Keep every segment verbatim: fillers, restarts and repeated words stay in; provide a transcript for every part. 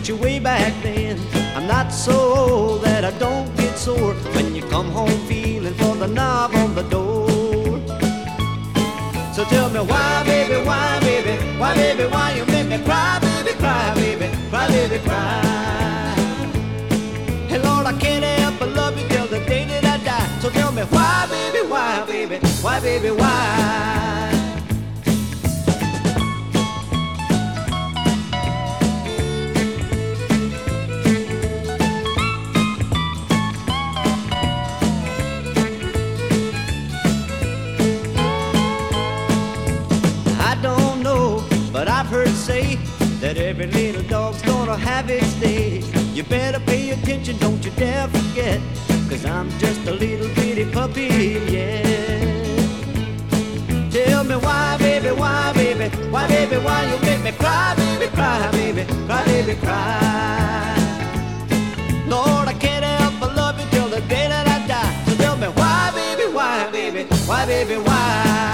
met you way back then. I'm not so old that I don't get sore when you come home feeling for the knob on the door. So tell me why, baby, why, baby, why, baby, why you make me cry, baby, cry, baby, cry, baby, cry. Hey, Lord, I can't help but love you till the day that I die. So tell me why, baby, why, baby, why, baby, why? But I've heard say that every little dog's gonna have its day. You better pay attention, don't you dare forget, 'cause I'm just a little bitty puppy, yeah. Tell me why, baby, why, baby, why, baby, why you make me cry, baby, cry, baby, cry, baby, cry. Lord, I can't help but love you till the day that I die. So tell me why, baby, why, baby, why, baby, why?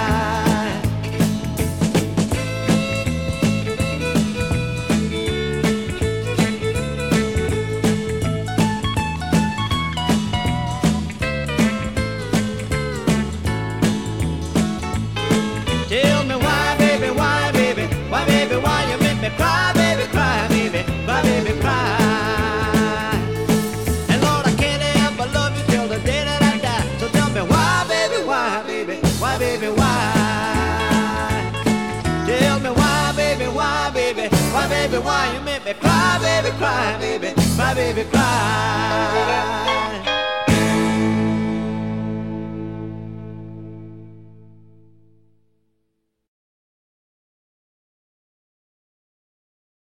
Tell me why, baby, why, baby, why, baby, why you make me cry, baby, cry, baby, cry, baby, cry. And Lord, I can't help but love you till the day that I die. So tell me why, baby, why, baby, why, baby, why? Tell me why, baby, why, baby, why, baby, why you make me cry, baby, cry, baby, cry, baby, cry.